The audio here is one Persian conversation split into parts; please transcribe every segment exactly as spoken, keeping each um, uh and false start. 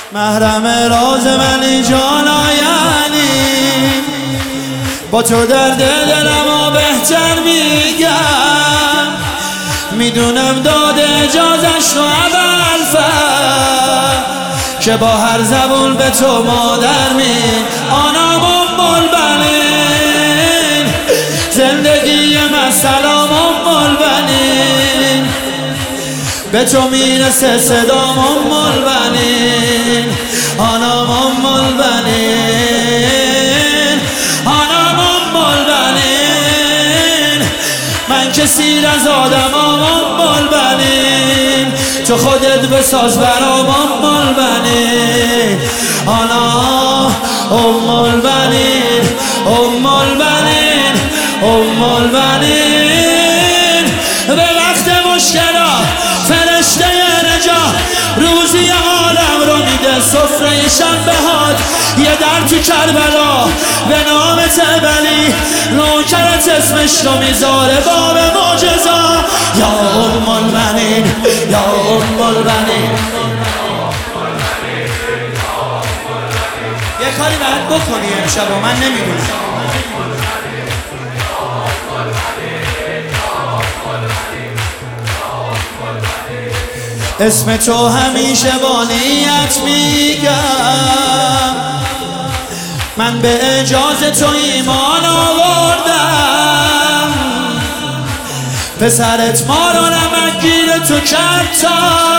محرم راز منی جانا، یعنی با تو درد دلمو بهتر میگم. میدونم داده اجازش رو اول فر که با هر زبون به تو مادر می آنام ام البنین. زندگی من سلام ام البنین، به تو میرسه صدام ام البنین. آنام ام البنین، آنام ام البنین. من که سیر از آدمام ام البنین، تو خودت بساز برام ام البنین. آنا ام البنین، ام البنین، ام البنین. به وقت مشکلات فرشته نجات روزی عالم رو میده، سفره شنبهات یه در تو کربلا به نام تبلی. نوکرت اسمش رو میذاره باب معجزا. یا ام البنین، یا ام البنین. یه کاری باید بکنی امشب و من نمیدونم. اسم تو همیشه با نیت میگم، من به اجازه تو ایمان آوردم. پسرت ما رو نمک گیر تو کرد تا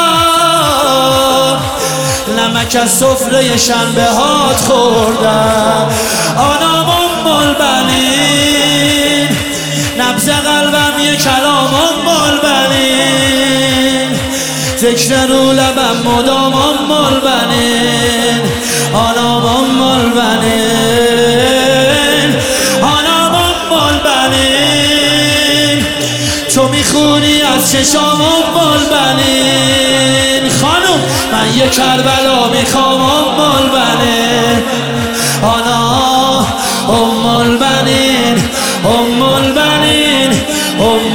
نمک از سفره شنبه هات خوردم. آنام ام البنین، نبض قلبم یه کلام ام البنین. ذکر رو لبم مدام ام البنین. آنام ام البنین، آنام ام البنین. تو میخونی از چشام ام البنین. خانم من یه کربلا میخوام ام البنین. آنا ام البنین، ام البنین، ام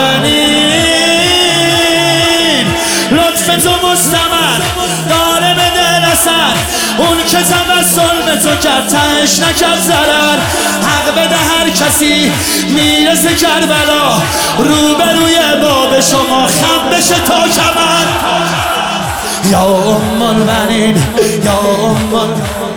البنین. لطف تو مستمر داره به دل اثر، اون که توسل به تو کرد تهش نکرد ضرر. حق بده هر کسی میرسه کربلا، روبروی باب شما خم بشه تا کمر. یا ام البنین، یا ام البنین.